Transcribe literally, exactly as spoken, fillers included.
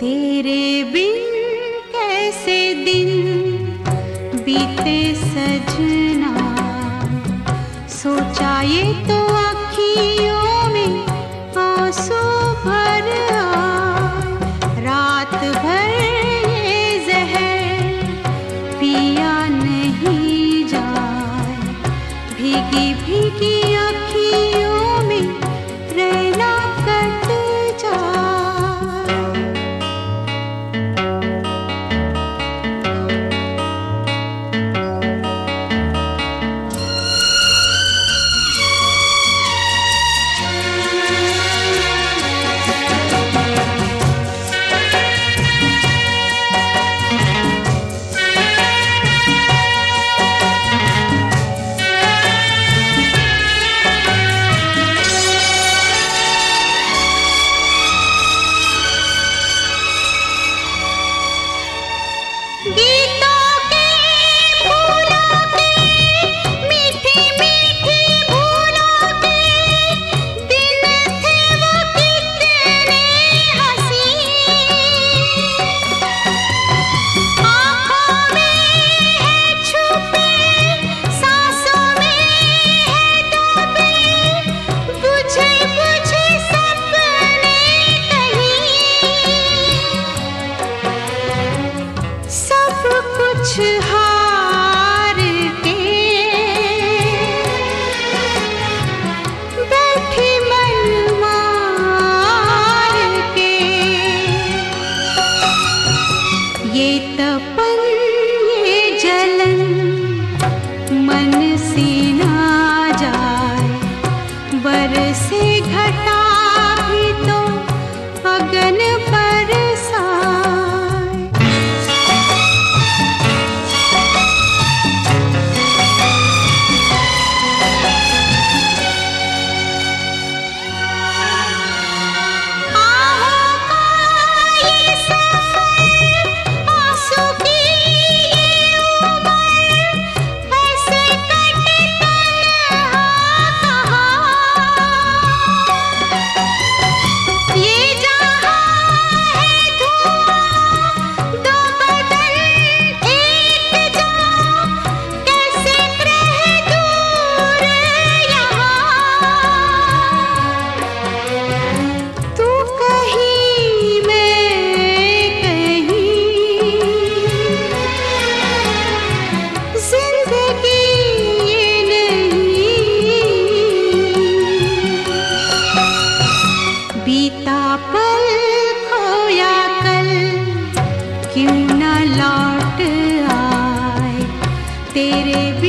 तेरे बिन कैसे दिन बीते सजना, सोचा ये तो आँखियों में आंसू भर आए। रात भर ये जहर पिया नहीं जाए, भीगी भीगी आँखियों में रहना कट जाए। हार के बैठी मन मार के, ये तपन ये जलन मन से ना जाए। बरसे घटा भी तो अगन बरसाए। बीता पल खोया कल क्यों न लौट आए, तेरे